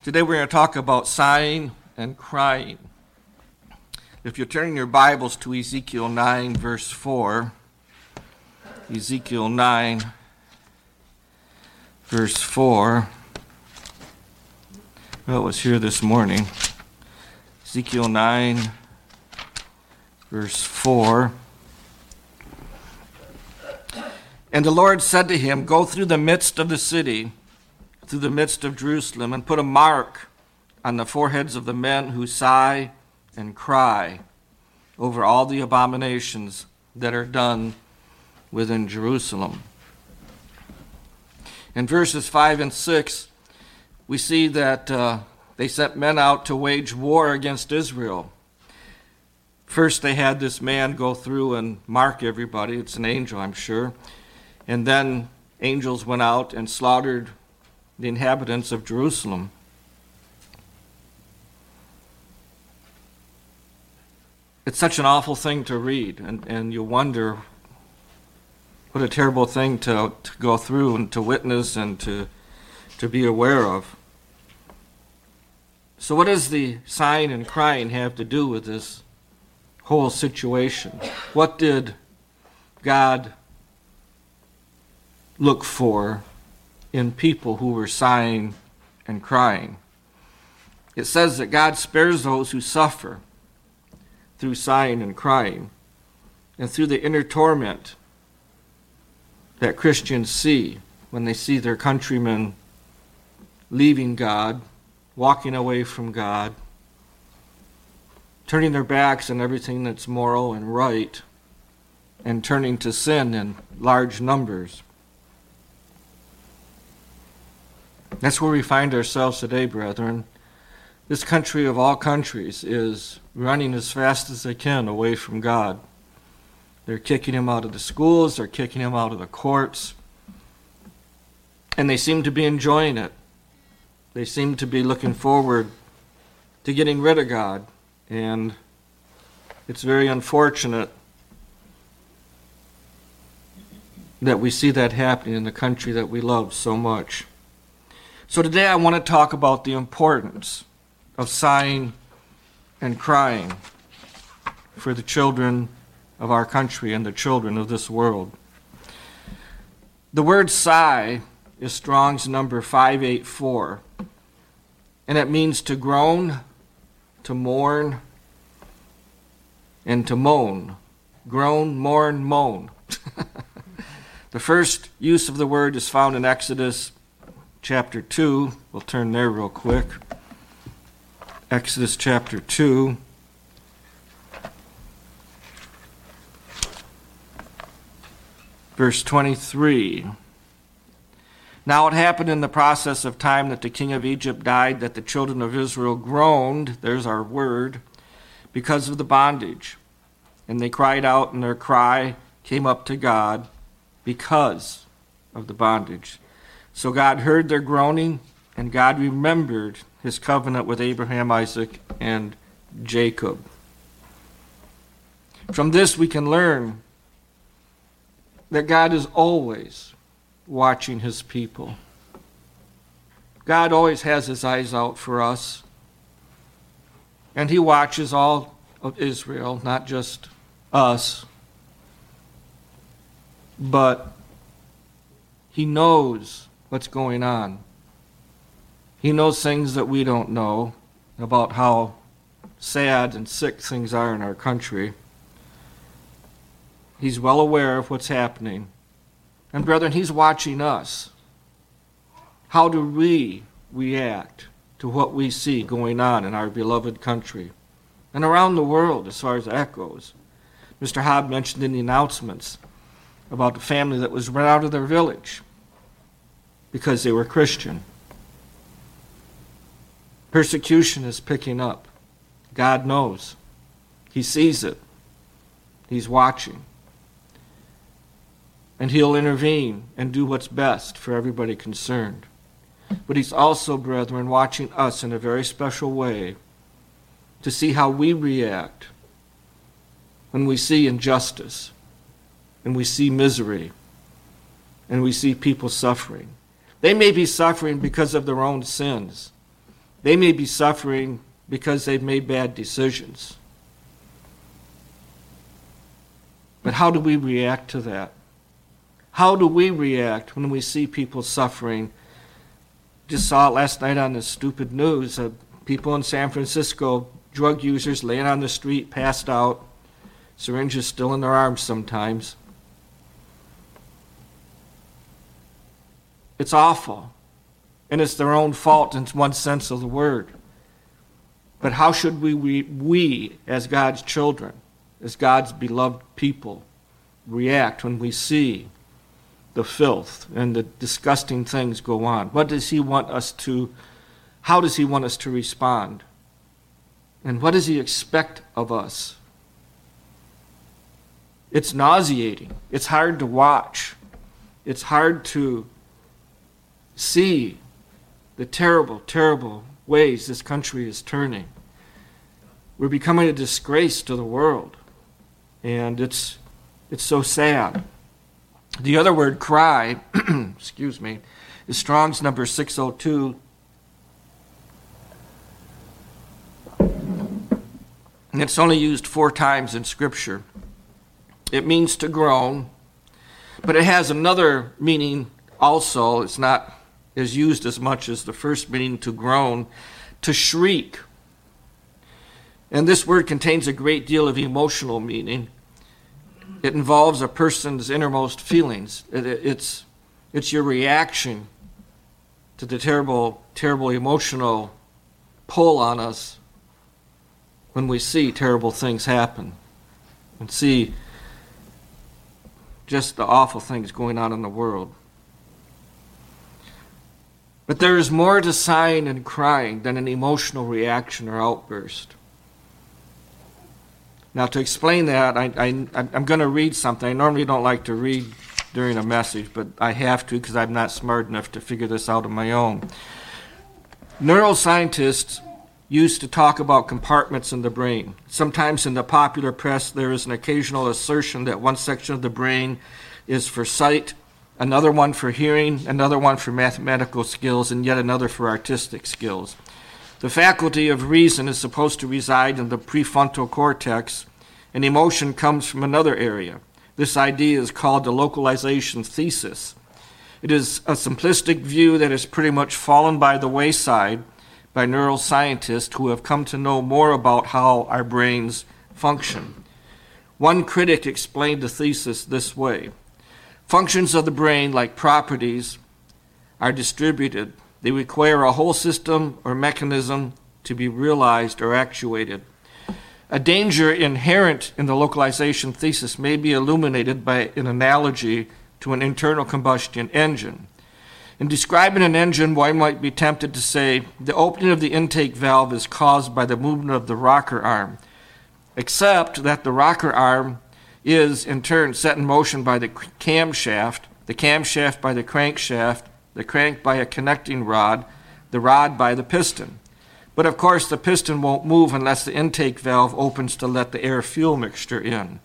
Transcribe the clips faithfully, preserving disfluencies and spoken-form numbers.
Today we're going to talk about sighing and crying. If you're turning your Bibles to Ezekiel nine, verse four, Ezekiel nine, verse four. Well, it was here this morning. Ezekiel nine, verse four. And the Lord said to him, "Go through the midst of the city, through the midst of Jerusalem, and put a mark on the foreheads of the men who sigh and cry over all the abominations that are done within Jerusalem." In verses five and six, we see that uh, they sent men out to wage war against Israel. First, they had this man go through and mark everybody. It's an angel, I'm sure. And then angels went out and slaughtered the inhabitants of Jerusalem. It's such an awful thing to read, and, and you wonder what a terrible thing to, to go through and to witness and to, to be aware of. So what does the sighing and crying have to do with this whole situation? What did God look for in people who were sighing and crying? It says that God spares those who suffer through sighing and crying and through the inner torment that Christians see when they see their countrymen leaving God, walking away from God, turning their backs on everything that's moral and right, and turning to sin in large numbers. That's where we find ourselves today, brethren. This country of all countries is running as fast as they can away from God. They're kicking him out of the schools, they're kicking him out of the courts, and they seem to be enjoying it. They seem to be looking forward to getting rid of God, and it's very unfortunate that we see that happening in the country that we love so much. So today I want to talk about the importance of sighing and crying for the children of our country and the children of this world. The word sigh is Strong's number five eight four, and it means to groan, to mourn, and to moan. Groan, mourn, moan. The first use of the word is found in Exodus chapter two. We'll turn there real quick. Exodus chapter two. Verse twenty-three. Now it happened in the process of time that the king of Egypt died, that the children of Israel groaned, there's our word, because of the bondage. And they cried out, and their cry came up to God because of the bondage. So God heard their groaning, and God remembered his covenant with Abraham, Isaac, and Jacob. From this we can learn that God is always watching his people. God always has his eyes out for us, and he watches all of Israel, not just us, but he knows what's going on. He knows things that we don't know about how sad and sick things are in our country. He's well aware of what's happening. And brethren, he's watching us. How do we react to what we see going on in our beloved country and around the world as far as that goes? Mister Hobb mentioned in the announcements about the family that was run out of their village because they were Christian. Persecution is picking up. God knows. He sees it. He's watching. And he'll intervene and do what's best for everybody concerned. But he's also, brethren, watching us in a very special way to see how we react when we see injustice and we see misery and we see people suffering. They may be suffering because of their own sins, They may be suffering because they've made bad decisions. But how do we react to that? How do we react when we see people suffering? Just saw it last night on the stupid news. Uh, people in San Francisco, drug users laying on the street, passed out, syringes still in their arms sometimes. It's awful. And it's their own fault in one sense of the word. But how should we, we, we as God's children, as God's beloved people, react when we see the filth and the disgusting things go on? What does he want us to, how does he want us to respond? And what does he expect of us? It's nauseating. It's hard to watch. It's hard to see the terrible, terrible ways this country is turning. We're becoming a disgrace to the world. And it's it's so sad. The other word, cry, excuse me, is Strong's number six oh two. And it's only used four times in Scripture. It means to groan, but it has another meaning also. It's not as used as much as the first meaning, to groan, to shriek. And this word contains a great deal of emotional meaning. It involves a person's innermost feelings. It, it, it's, it's your reaction to the terrible, terrible emotional pull on us when we see terrible things happen and see just the awful things going on in the world. But there is more to sighing and crying than an emotional reaction or outburst. Now, to explain that, I, I, I'm going to read something. I normally don't like to read during a message, but I have to because I'm not smart enough to figure this out on my own. Neuroscientists used to talk about compartments in the brain. Sometimes in the popular press, there is an occasional assertion that one section of the brain is for sight, another one for hearing, another one for mathematical skills, and yet another for artistic skills. The faculty of reason is supposed to reside in the prefrontal cortex, and emotion comes from another area. This idea is called the localization thesis. It is a simplistic view that has pretty much fallen by the wayside by neuroscientists who have come to know more about how our brains function. One critic explained the thesis this way: functions of the brain, like properties, are distributed. They require a whole system or mechanism to be realized or actuated. A danger inherent in the localization thesis may be illuminated by an analogy to an internal combustion engine. In describing an engine, one might be tempted to say the opening of the intake valve is caused by the movement of the rocker arm, except that the rocker arm is in turn set in motion by the camshaft, the camshaft by the crankshaft, the crank by a connecting rod, the rod by the piston. But of course the piston won't move unless the intake valve opens to let the air-fuel mixture in.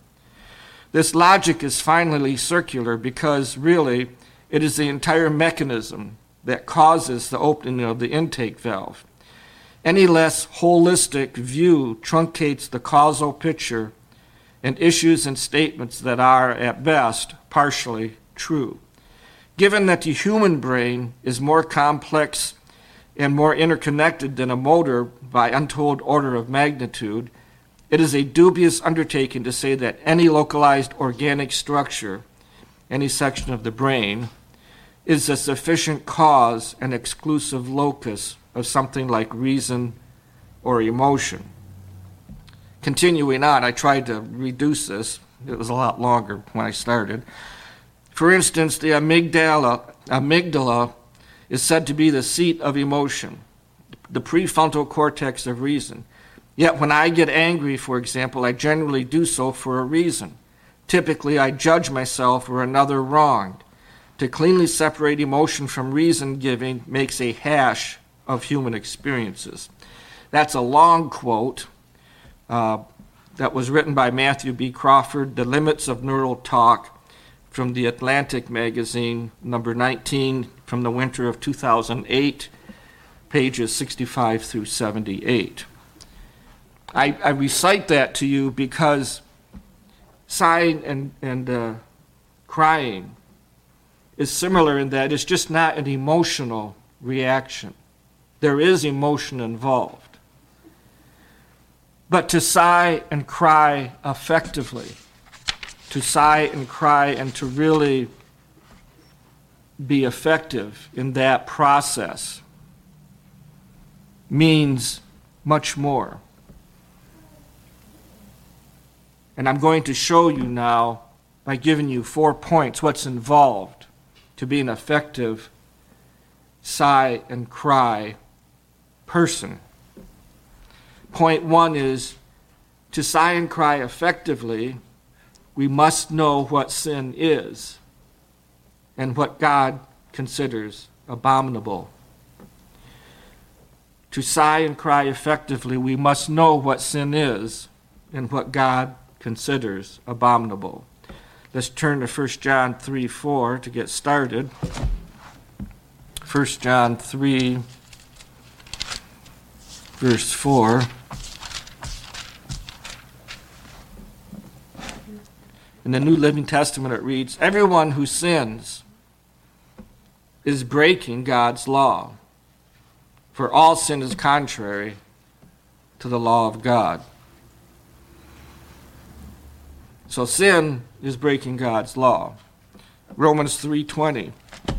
This logic is finally circular because really it is the entire mechanism that causes the opening of the intake valve. Any less holistic view truncates the causal picture and issues and statements that are, at best, partially true. Given that the human brain is more complex and more interconnected than a motor by untold order of magnitude, it is a dubious undertaking to say that any localized organic structure, any section of the brain, is a sufficient cause and exclusive locus of something like reason or emotion. Continuing on, I tried to reduce this. It was a lot longer when I started. For instance, the amygdala, amygdala is said to be the seat of emotion, the prefrontal cortex of reason. Yet when I get angry, for example, I generally do so for a reason. Typically, I judge myself or another wronged. To cleanly separate emotion from reason-giving makes a hash of human experiences. That's a long quote uh, that was written by Matthew B. Crawford, The Limits of Neural Talk, from the Atlantic magazine, number nineteen, from the winter of two thousand eight. pages sixty-five through seventy-eight. I, I recite that to you because sighing and, and uh, crying is similar in that it's just not an emotional reaction. There is emotion involved. But to sigh and cry effectively, to sigh and cry and to really be effective in that process means much more. And I'm going to show you now, by giving you four points, what's involved to be an effective sigh and cry person. Point one is, to sigh and cry effectively, we must know what sin is and what God considers abominable. To sigh and cry effectively, we must know what sin is and what God considers abominable. Let's turn to First John three four to get started. First John three, verse four. In the New Living Testament it reads, "Everyone who sins is breaking God's law, for all sin is contrary to the law of God." So sin is breaking God's law. Romans three twenty.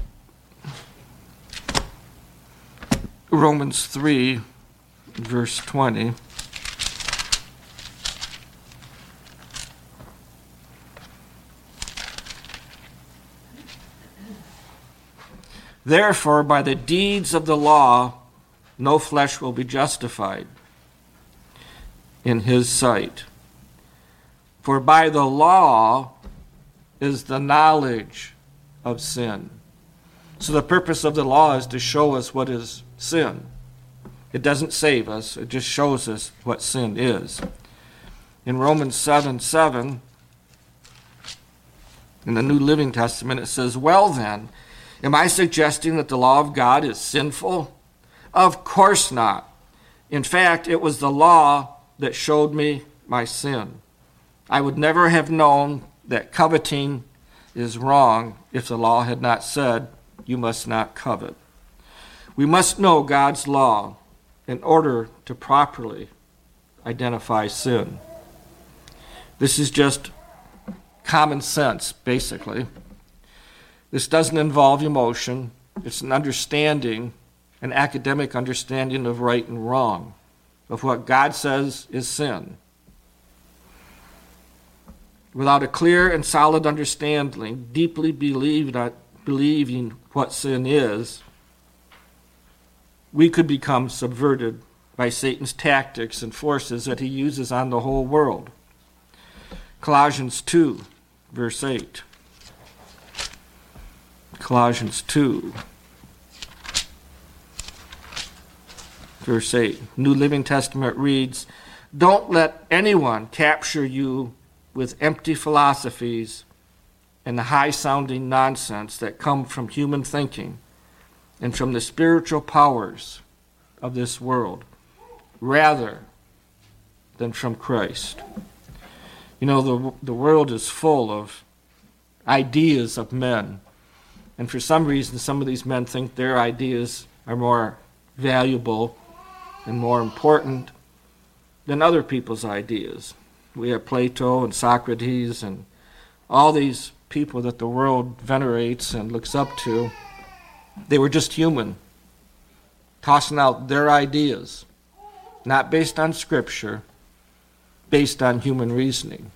Romans three, verse twenty. "Therefore, by the deeds of the law, no flesh will be justified in his sight. For by the law is the knowledge of sin." So the purpose of the law is to show us what is sin. It doesn't save us, it just shows us what sin is. In Romans seven seven, in the New Living Testament, it says, "Well then, am I suggesting that the law of God is sinful? Of course not. In fact, it was the law that showed me my sin. I would never have known that coveting is wrong if the law had not said, 'You must not covet.'" We must know God's law in order to properly identify sin. This is just common sense, basically. This doesn't involve emotion. It's an understanding, an academic understanding of right and wrong, of what God says is sin. Without a clear and solid understanding, deeply believed, believing what sin is, we could become subverted by Satan's tactics and forces that he uses on the whole world. Colossians two, verse eight. Colossians two, verse eight. New Living Testament reads, "Don't let anyone capture you with empty philosophies and the high-sounding nonsense that come from human thinking and from the spiritual powers of this world, rather than from Christ." You know, the, the world is full of ideas of men, and for some reason, some of these men think their ideas are more valuable and more important than other people's ideas. We have Plato and Socrates and all these people that the world venerates and looks up to. They were just human, tossing out their ideas, not based on Scripture, based on human reasoning.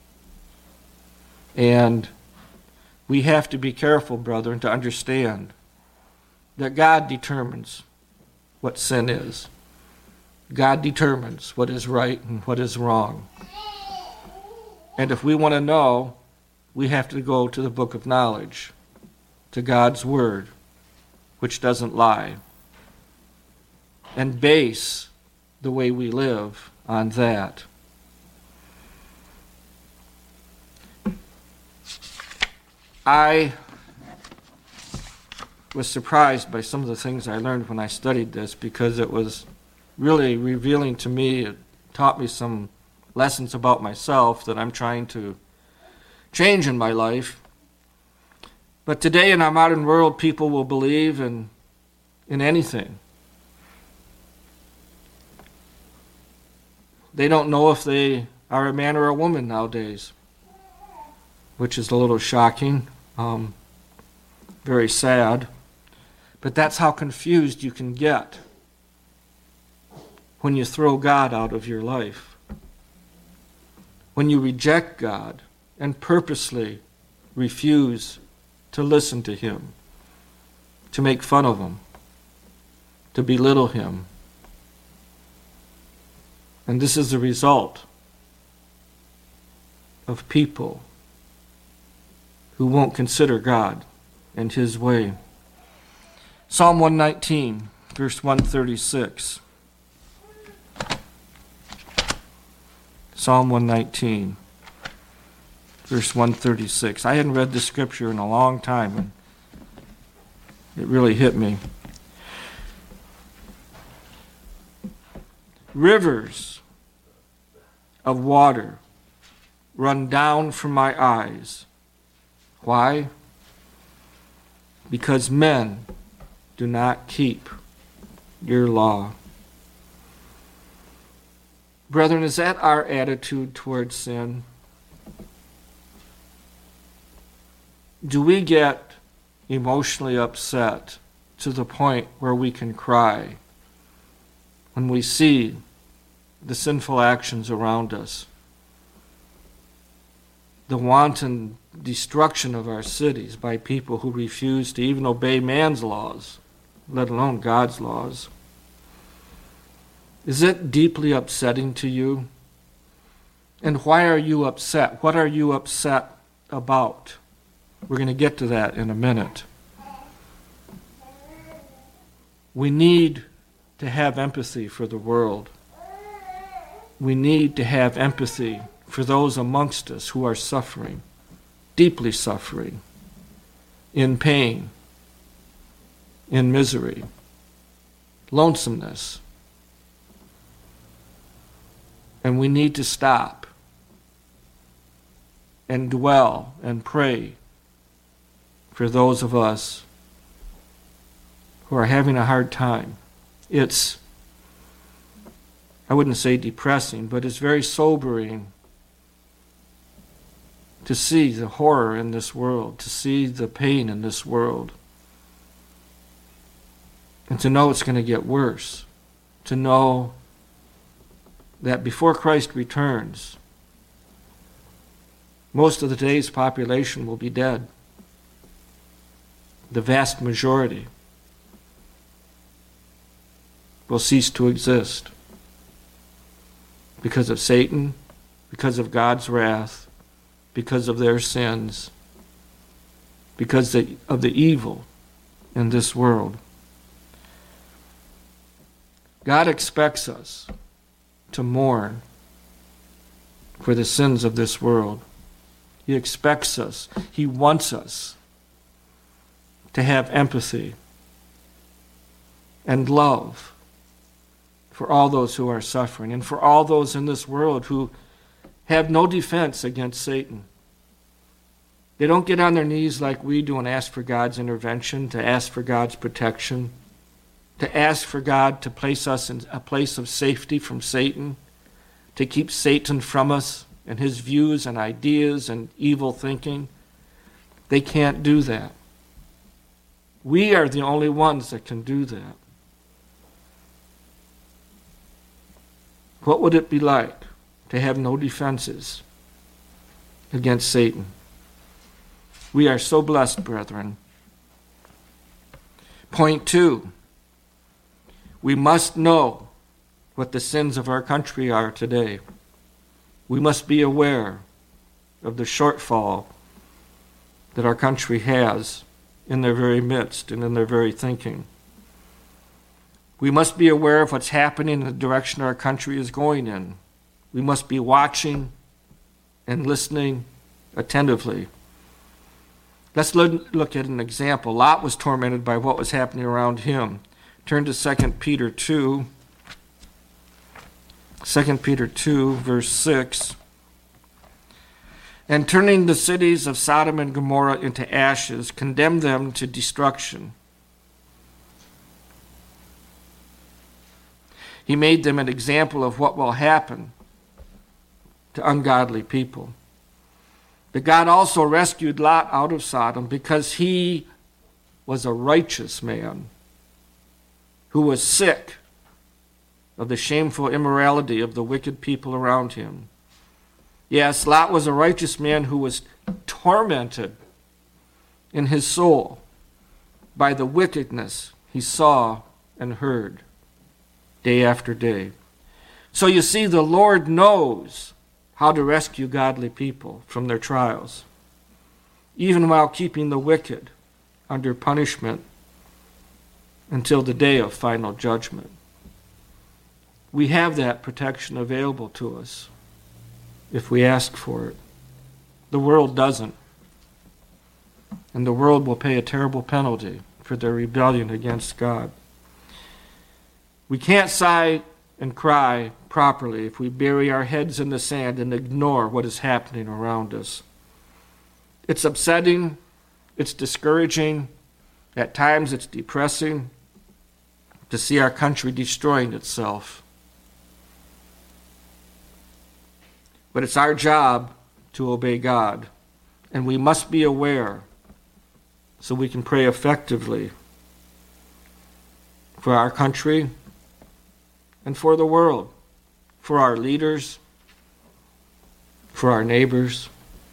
And we have to be careful, brethren, to understand that God determines what sin is. God determines what is right and what is wrong. And if we want to know, we have to go to the book of knowledge, to God's Word, which doesn't lie, and base the way we live on that. I was surprised by some of the things I learned when I studied this, because it was really revealing to me. It taught me some lessons about myself that I'm trying to change in my life. But today in our modern world, people will believe in, in anything. They don't know if they are a man or a woman nowadays, which is a little shocking, um, very sad. But that's how confused you can get when you throw God out of your life. When you reject God and purposely refuse to listen to Him, to make fun of Him, to belittle Him. And this is the result of people who won't consider God and His way. Psalm one nineteen, verse one thirty-six. Psalm one nineteen, verse one thirty-six. I hadn't read this scripture in a long time, and it really hit me. Rivers of water run down from my eyes. Why? Because men do not keep your law. Brethren, is that our attitude towards sin? Do we get emotionally upset to the point where we can cry when we see the sinful actions around us, the wanton destruction of our cities by people who refuse to even obey man's laws, let alone God's laws? Is it deeply upsetting to you? And why are you upset? What are you upset about? We're going to get to that in a minute. We need to have empathy for the world. We need to have empathy for those amongst us who are suffering, deeply suffering, in pain, in misery, lonesomeness. And we need to stop and dwell and pray for those of us who are having a hard time. It's, I wouldn't say depressing, but it's very sobering to see the horror in this world, to see the pain in this world, and to know it's going to get worse, to know that before Christ returns, most of today's population will be dead. The vast majority will cease to exist because of Satan, because of God's wrath, because of their sins, because of the evil in this world. God expects us to mourn for the sins of this world. He expects us, He wants us to have empathy and love for all those who are suffering and for all those in this world who have no defense against Satan. They don't get on their knees like we do and ask for God's intervention, to ask for God's protection, to ask for God to place us in a place of safety from Satan, to keep Satan from us and his views and ideas and evil thinking. They can't do that. We are the only ones that can do that. What would it be like to have no defenses against Satan? We are so blessed, brethren. Point two, we must know what the sins of our country are today. We must be aware of the shortfall that our country has in their very midst and in their very thinking. We must be aware of what's happening in the direction our country is going in. We must be watching and listening attentively. Let's look at an example. Lot was tormented by what was happening around him. Turn to Second Peter two. Second Peter two, verse six. And turning the cities of Sodom and Gomorrah into ashes, condemned them to destruction. He made them an example of what will happen to ungodly people. But God also rescued Lot out of Sodom because he was a righteous man who was sick of the shameful immorality of the wicked people around him. Yes, Lot was a righteous man who was tormented in his soul by the wickedness he saw and heard day after day. So you see, the Lord knows how to rescue godly people from their trials, even while keeping the wicked under punishment until the day of final judgment. We have that protection available to us if we ask for it. The world doesn't. And the world will pay a terrible penalty for their rebellion against God. We can't sigh and cry properly if we bury our heads in the sand and ignore what is happening around us. It's upsetting, it's discouraging, at times it's depressing to see our country destroying itself. But it's our job to obey God, and we must be aware so we can pray effectively for our country and for the world, for our leaders, for our neighbors.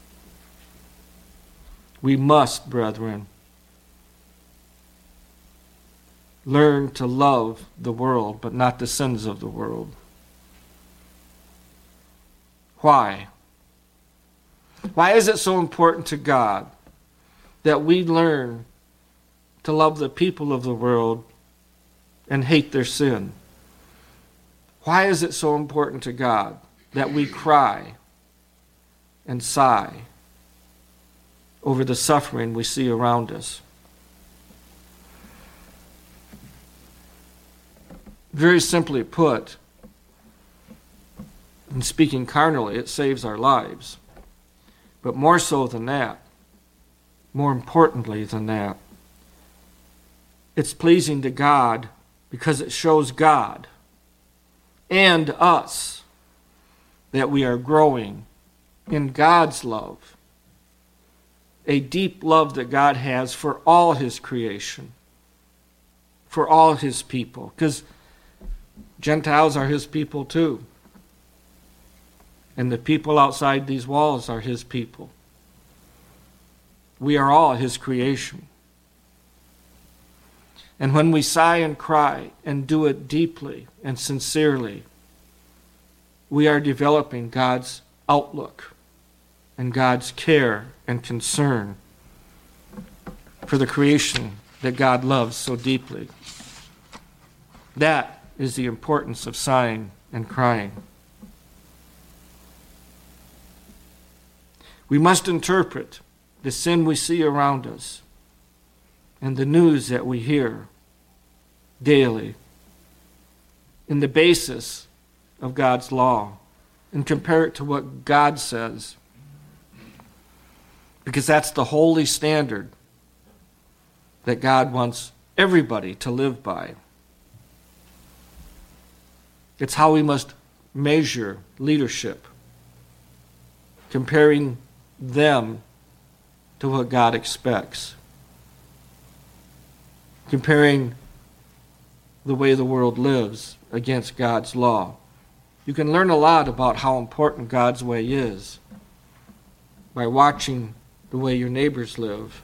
We must, brethren, learn to love the world, but not the sins of the world. Why? Why is it so important to God that we learn to love the people of the world and hate their sin? Why is it so important to God that we cry and sigh over the suffering we see around us? Very simply put, and speaking carnally, it saves our lives. But more so than that, more importantly than that, it's pleasing to God because it shows God and us that we are growing in God's love, a deep love that God has for all his creation, for all his people, because Gentiles are his people too. And the people outside these walls are his people. We are all his creation. And when we sigh and cry and do it deeply and sincerely, we are developing God's outlook and God's care and concern for the creation that God loves so deeply. That is the importance of sighing and crying. We must interpret the sin we see around us and the news that we hear daily in the basis of God's law and compare it to what God says, because that's the holy standard that God wants everybody to live by. It's how we must measure leadership, comparing them to what God expects, comparing the way the world lives against God's law. You can learn a lot about how important God's way is by watching the way your neighbors live.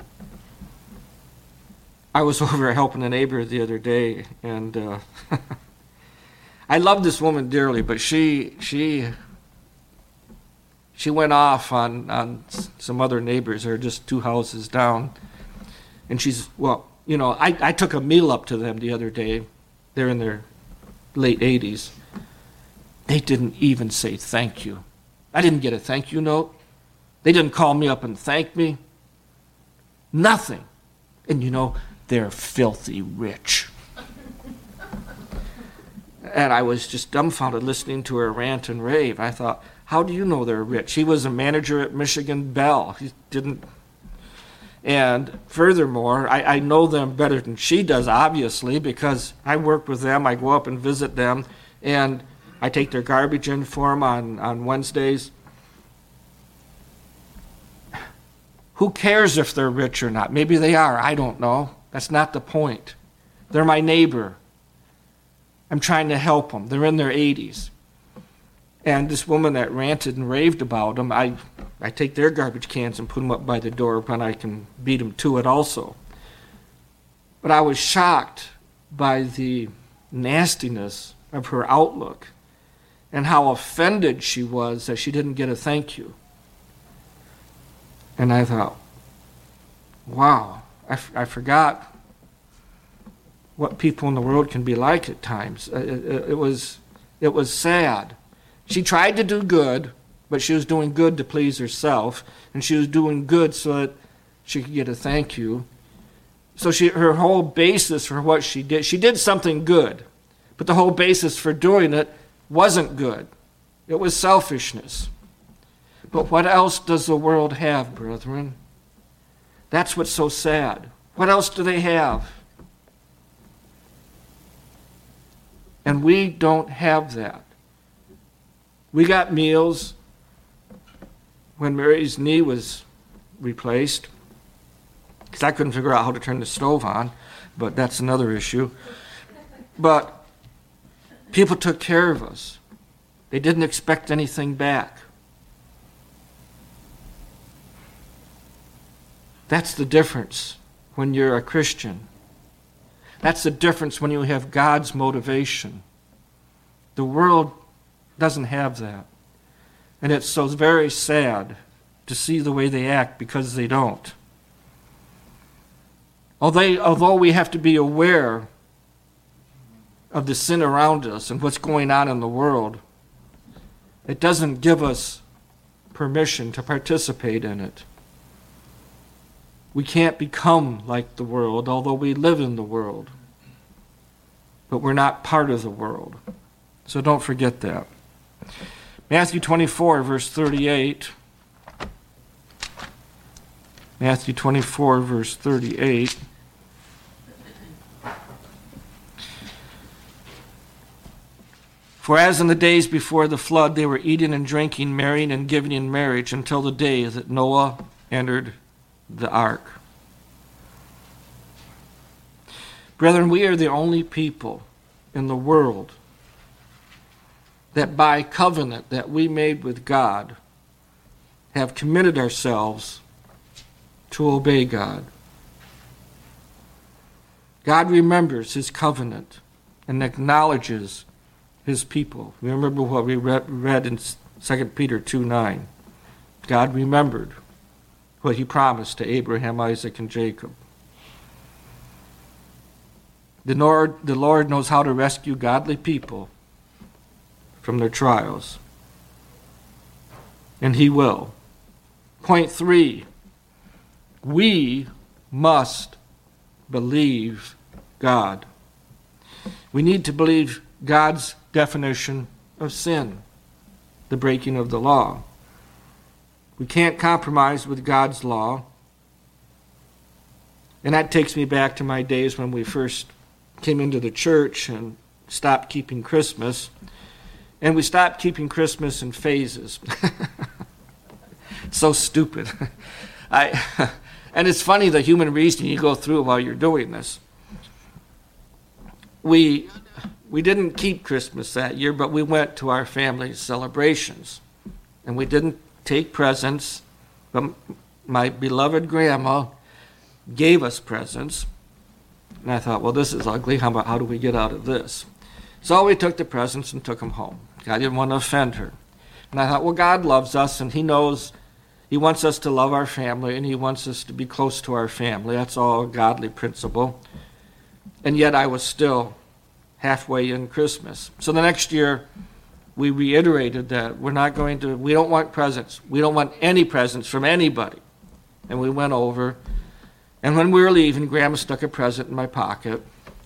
I was over helping a neighbor the other day, and uh, I love this woman dearly, but she she she went off on, on some other neighbors who are just two houses down. And she's, well, you know, I, I took a meal up to them the other day. They're in their late eighties. They didn't even say thank you. I didn't get a thank you note. They didn't call me up and thank me. Nothing. And you know, they're filthy rich. And I was just dumbfounded listening to her rant and rave. I thought, how do you know they're rich? He was a manager at Michigan Bell. He didn't. And furthermore, I, I know them better than she does, obviously, because I work with them. I go up and visit them, and I take their garbage in for them on, on Wednesdays. Who cares if they're rich or not? Maybe they are. I don't know. That's not the point. They're my neighbor. I'm trying to help them. They're in their eighties. And this woman that ranted and raved about them, I, I take their garbage cans and put them up by the door when I can beat them to it also. But I was shocked by the nastiness of her outlook and how offended she was that she didn't get a thank you. And I thought, wow, I, f- I forgot what people in the world can be like at times. It, it, it was it was sad. She tried to do good, but she was doing good to please herself, and she was doing good so that she could get a thank you. So she her whole basis for what she did, she did something good, but the whole basis for doing it wasn't good. It was selfishness. But what else does the world have, brethren? That's what's so sad. What else do they have? And we don't have that. We got meals when Mary's knee was replaced, because I couldn't figure out how to turn the stove on, but that's another issue. But people took care of us. They didn't expect anything back. That's the difference when you're a Christian. That's the difference when you have God's motivation. The world doesn't have that. And it's so very sad to see the way they act because they don't. Although, although we have to be aware of the sin around us and what's going on in the world, it doesn't give us permission to participate in it. We can't become like the world, although we live in the world. But we're not part of the world. So don't forget that. Matthew twenty-four, verse thirty-eight. Matthew twenty-four, verse thirty-eight. For as in the days before the flood, they were eating and drinking, marrying and giving in marriage until the day that Noah entered the ark. Brethren, we are the only people in the world that by covenant that we made with God have committed ourselves to obey God. God remembers his covenant and acknowledges his people. Remember what we read in Second Peter two nine. God remembered what he promised to Abraham, Isaac, and Jacob. The Lord, the Lord knows how to rescue godly people from their trials. And he will. Point three, we must believe God. We need to believe God's definition of sin, the breaking of the law. We can't compromise with God's law. And that takes me back to my days when we first came into the church and stopped keeping Christmas. And we stopped keeping Christmas in phases. So stupid. I, and it's funny the human reasoning you go through while you're doing this. We, we didn't keep Christmas that year, but we went to our family's celebrations. And we didn't take presents, but my beloved grandma gave us presents. And I thought, well, this is ugly. How, about, how do we get out of this? So we took the presents and took them home. I didn't want to offend her. And I thought, well, God loves us, and he knows he wants us to love our family, and he wants us to be close to our family. That's all a godly principle. And yet I was still halfway in Christmas. So the next year, we reiterated that we're not going to, we don't want presents. We don't want any presents from anybody. And we went over, And when we were leaving, Grandma stuck a present in my pocket.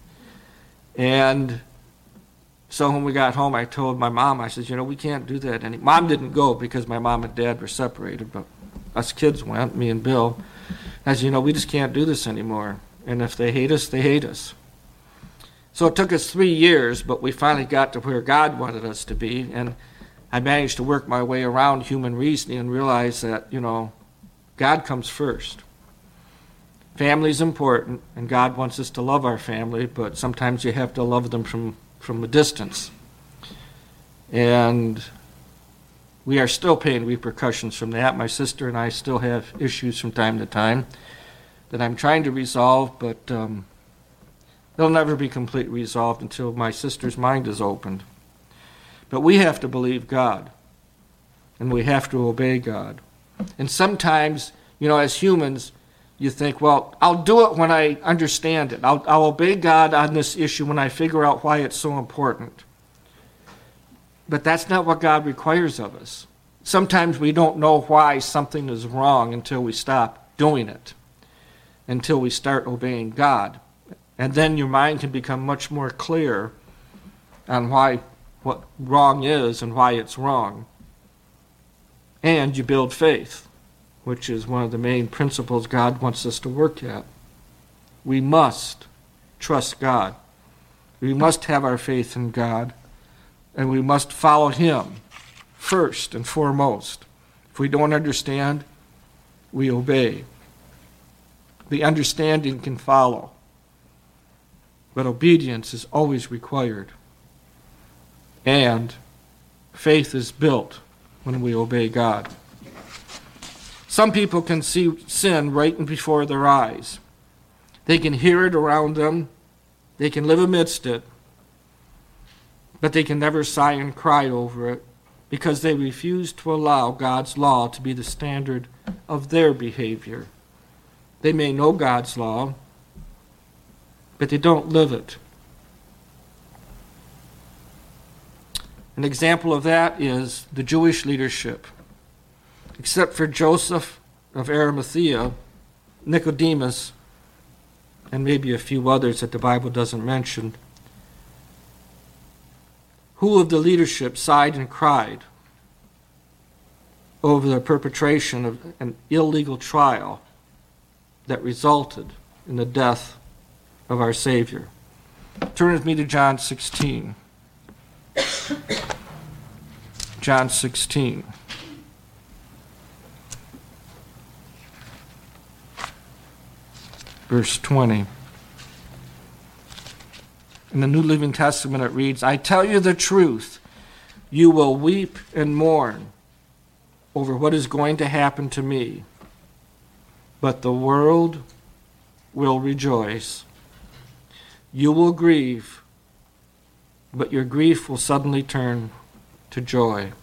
And so when we got home, I told my mom, I said, you know, we can't do that anymore. Mom didn't go because my mom and dad were separated, but us kids went, me and Bill. As you know, we just can't do this anymore. And if they hate us, they hate us. So it took us three years, but we finally got to where God wanted us to be. And I managed to work my way around human reasoning and realize that, you know, God comes first. Family's important, and God wants us to love our family, but sometimes you have to love them from, from a distance. And we are still paying repercussions from that. My sister and I still have issues from time to time that I'm trying to resolve, but um, they'll never be completely resolved until my sister's mind is opened. But we have to believe God, and we have to obey God. And sometimes, you know, as humans, you think, well, I'll do it when I understand it. I'll, I'll obey God on this issue when I figure out why it's so important. But that's not what God requires of us. Sometimes we don't know why something is wrong until we stop doing it, until we start obeying God. And then your mind can become much more clear on why what wrong is and why it's wrong. And you build faith, which is one of the main principles God wants us to work at. We must trust God. We must have our faith in God, and we must follow Him first and foremost. If we don't understand, we obey. The understanding can follow, but obedience is always required. And faith is built when we obey God. Some people can see sin right in before their eyes. They can hear it around them. They can live amidst it. But they can never sigh and cry over it because they refuse to allow God's law to be the standard of their behavior. They may know God's law, but they don't live it. An example of that is the Jewish leadership. Except for Joseph of Arimathea, Nicodemus, and maybe a few others that the Bible doesn't mention, who of the leadership sighed and cried over the perpetration of an illegal trial that resulted in the death of our Savior? Turn with me to John sixteen. John sixteen. Verse twenty. In the New Living Testament it reads, I tell you the truth, you will weep and mourn over what is going to happen to me, but the world will rejoice. You will grieve, but your grief will suddenly turn to joy.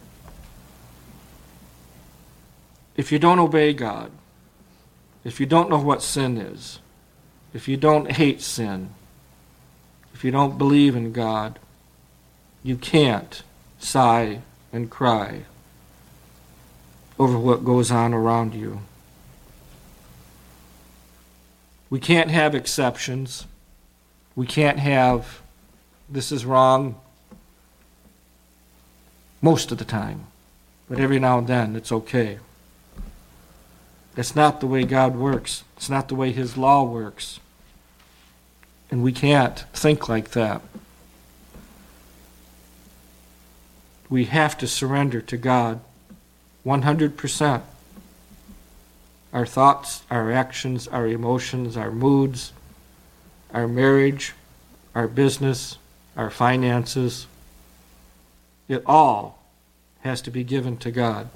If you don't obey God, if you don't know what sin is, if you don't hate sin, if you don't believe in God, you can't sigh and cry over what goes on around you. We can't have exceptions. We can't have, this is wrong most of the time, but every now and then it's okay. That's not the way God works. It's not the way His law works. And we can't think like that. We have to surrender to God one hundred percent. Our thoughts, our actions, our emotions, our moods, our marriage, our business, our finances, it all has to be given to God.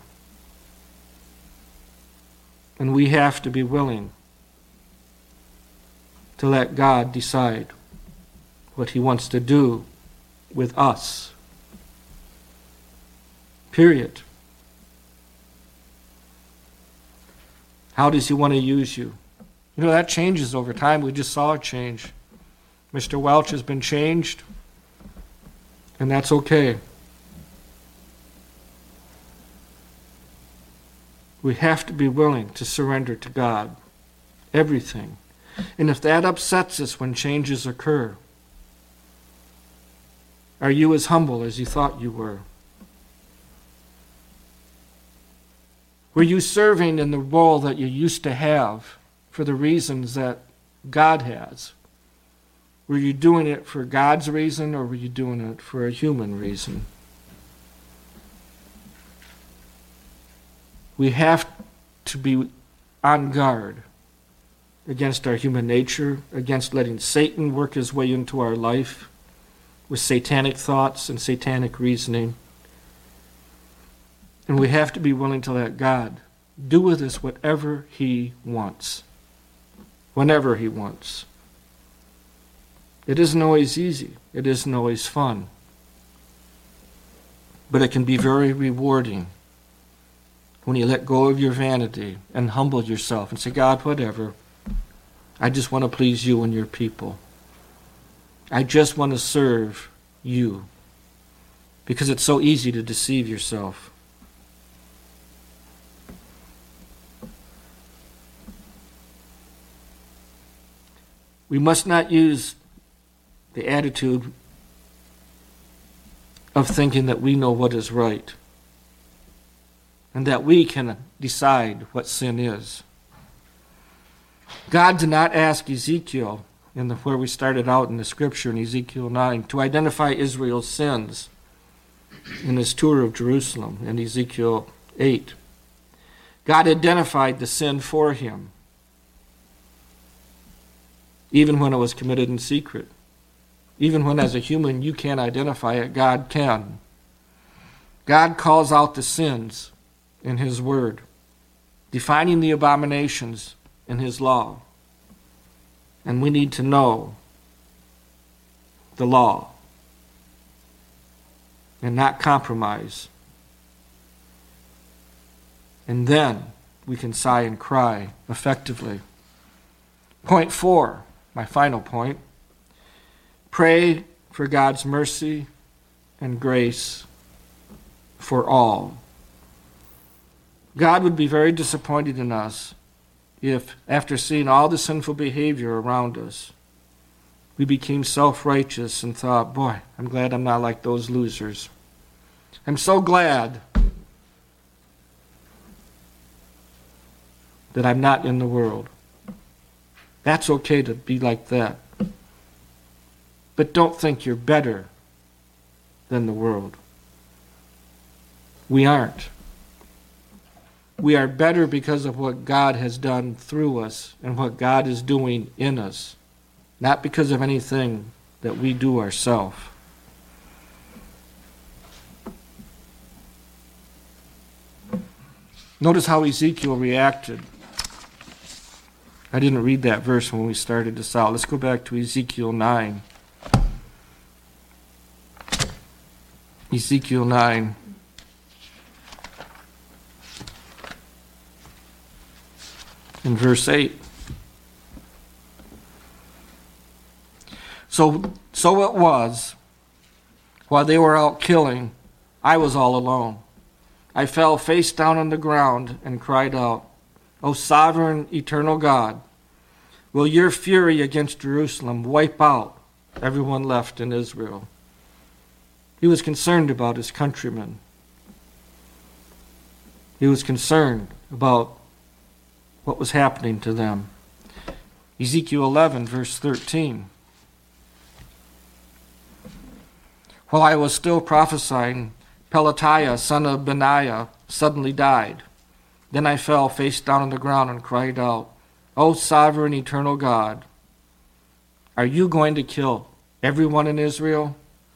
And we have to be willing to let God decide what He wants to do with us. Period. How does He want to use you? You know, that changes over time. We just saw it change. Mister Welch has been changed, and that's okay. We have to be willing to surrender to God everything And if that upsets us when changes occur, are you as humble as you thought you were? Were you serving in the role that you used to have for the reasons that God has? Were you doing it for God's reason, or were you doing it for a human reason? We have to be on guard against our human nature, against letting Satan work his way into our life with satanic thoughts and satanic reasoning. And we have to be willing to let God do with us whatever he wants, whenever he wants. It isn't always easy. It isn't always fun. But it can be very rewarding when you let go of your vanity and humble yourself and say, God, whatever. I just want to please you and your people. I just want to serve you. Because it's so easy to deceive yourself. We must not use the attitude of thinking that we know what is right and that we can decide what sin is. God did not ask Ezekiel, in the, where we started out in the scripture in Ezekiel nine, to identify Israel's sins in his tour of Jerusalem in Ezekiel eight. God identified the sin for him, even when it was committed in secret. Even when as a human you can't identify it, God can. God calls out the sins in his word, defining the abominations in his law. And we need to know the law and not compromise. And then we can sigh and cry effectively. Point four, my final point. Pray for God's mercy and grace for all. God would be very disappointed in us if, after seeing all the sinful behavior around us, we became self-righteous and thought, boy, I'm glad I'm not like those losers. I'm so glad that I'm not in the world. That's okay to be like that. But don't think you're better than the world. We aren't. We are better because of what God has done through us and what God is doing in us, not because of anything that we do ourselves. Notice how Ezekiel reacted. I didn't read that verse when we started this out. Let's go back to Ezekiel nine. Ezekiel nine. In verse eight. So, so it was, while they were out killing, I was all alone. I fell face down on the ground and cried out, O sovereign, eternal God, will your fury against Jerusalem wipe out everyone left in Israel? He was concerned about his countrymen. He was concerned about what was happening to them. Ezekiel eleven, verse thirteen. While I was still prophesying, Pelatiah, son of Benaiah, suddenly died. Then I fell face down on the ground and cried out, O sovereign, eternal God, are you going to kill everyone in Israel?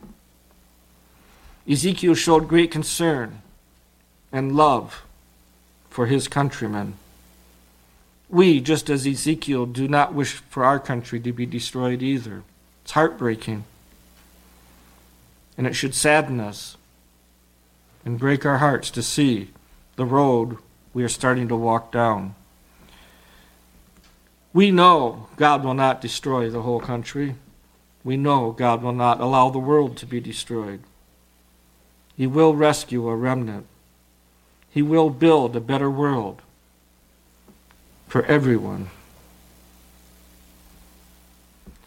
Ezekiel showed great concern and love for his countrymen. We, just as Ezekiel, do not wish for our country to be destroyed either. It's heartbreaking. And it should sadden us and break our hearts to see the road we are starting to walk down. We know God will not destroy the whole country. We know God will not allow the world to be destroyed. He will rescue a remnant. He will build a better world for everyone.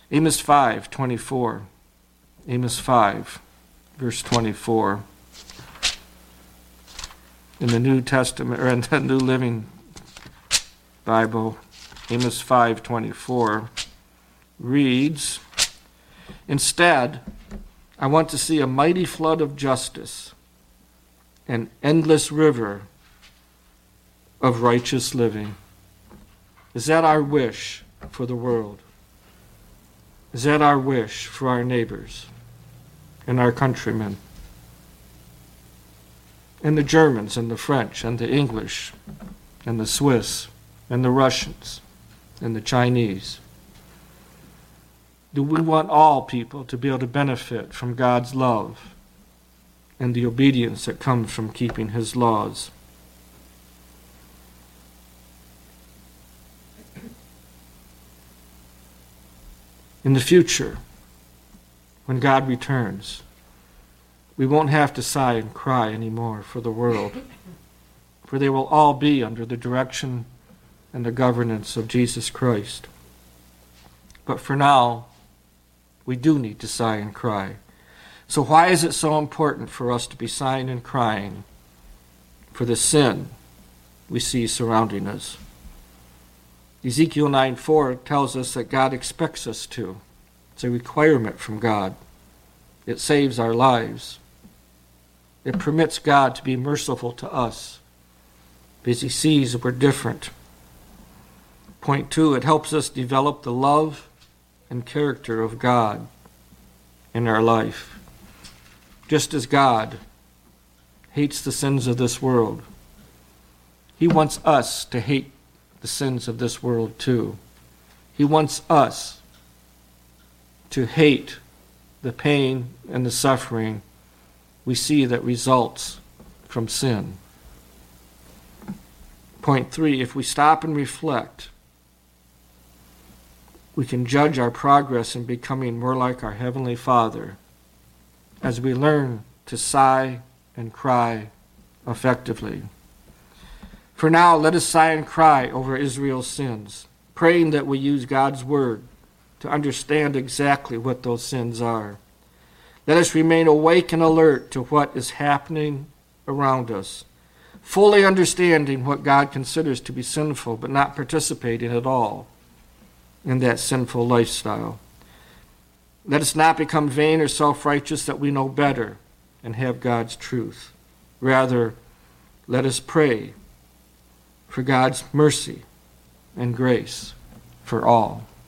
Amos five twenty-four. Amos five, verse twenty-four. In the New Testament, or in the New Living Bible, Amos five twenty-four reads, "Instead, I want to see a mighty flood of justice, an endless river of righteous living." Is that our wish for the world? Is that our wish for our neighbors and our countrymen? And the Germans and the French and the English and the Swiss and the Russians and the Chinese? Do we want all people to be able to benefit from God's love and the obedience that comes from keeping his laws? In the future, when God returns, we won't have to sigh and cry anymore for the world, for they will all be under the direction and the governance of Jesus Christ. But for now, we do need to sigh and cry. So why is it so important for us to be sighing and crying for the sin we see surrounding us? Ezekiel nine four tells us that God expects us to. It's a requirement from God. It saves our lives. It permits God to be merciful to us because he sees we're different. Point two, it helps us develop the love and character of God in our life. Just as God hates the sins of this world, he wants us to hate the sins of this world too. He wants us to hate the pain and the suffering we see that results from sin. Point three, if we stop and reflect, we can judge our progress in becoming more like our Heavenly Father as we learn to sigh and cry effectively. For now, let us sigh and cry over Israel's sins, praying that we use God's word to understand exactly what those sins are. Let us remain awake and alert to what is happening around us, fully understanding what God considers to be sinful, but not participating at all in that sinful lifestyle. Let us not become vain or self-righteous that we know better and have God's truth. Rather, let us pray for God's mercy and grace for all.